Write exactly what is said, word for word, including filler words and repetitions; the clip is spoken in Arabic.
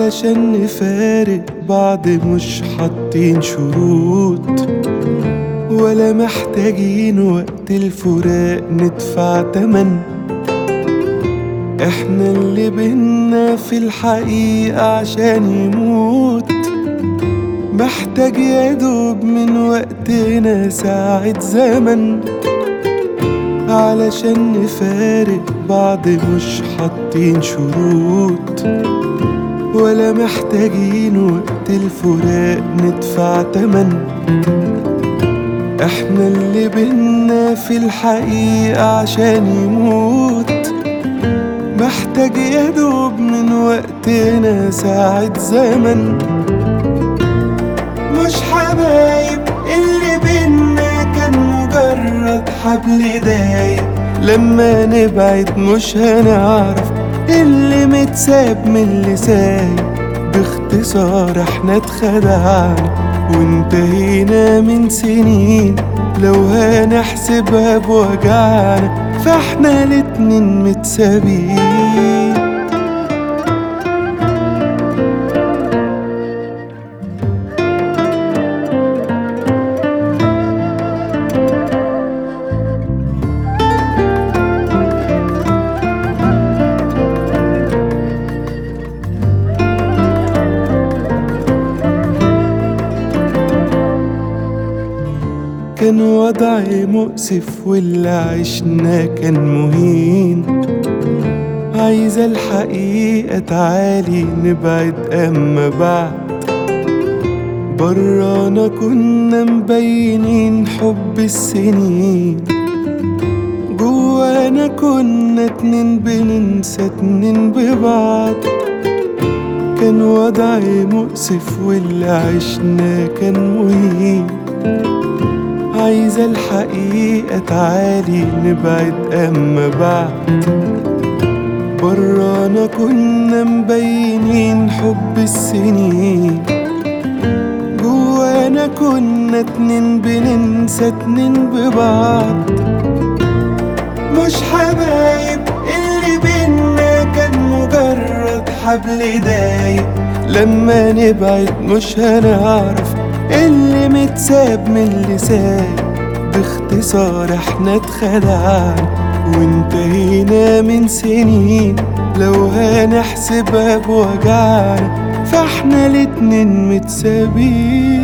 علشان نفارق بعض مش حاطين شروط، ولا محتاجين وقت الفراق ندفع تمن. احنا اللي بينا في الحقيقة عشان يموت، محتاج يدوب من وقتنا ساعة زمن. علشان نفارق بعض مش حاطين شروط، ولا محتاجين وقت الفراق ندفع تمن. احنا اللي بينا في الحقيقة عشان يموت، محتاج يدوب من وقتنا ساعة زمن. مش حبايب اللي بينا كان مجرد حبل دايب، لما نبعد مش هنعرف اللي متساب من اللي سايب. باختصار احنا اتخدعنا وانتهينا من سنين، لو هنحسبها بوجعنا فاحنا الاتنين متسابين. كان وضعي مؤسف واللي عشنا كان مهين، عايزة الحقيقة تعالي نبعد أما بعد. برانا كنا مبينين حب السنين، جوانا كنا اتنين بننسى اتنين ببعض. كان وضعي مؤسف واللي عشنا كان مهين، عايزة الحقيقة تعالي نبعد أما بعد. برانا كنا مبينين حب السنين، جوانا كنا اتنين بننسى اتنين ببعض. مش حبايب اللي بينا كان مجرد حبل دايب، لما نبعد مش هنعرف اللي متساب من اللي ساب. باختصار احنا اتخدعنا وانتهينا من سنين، لو هنحسبها بوجعنا فاحنا الاتنين متسابين.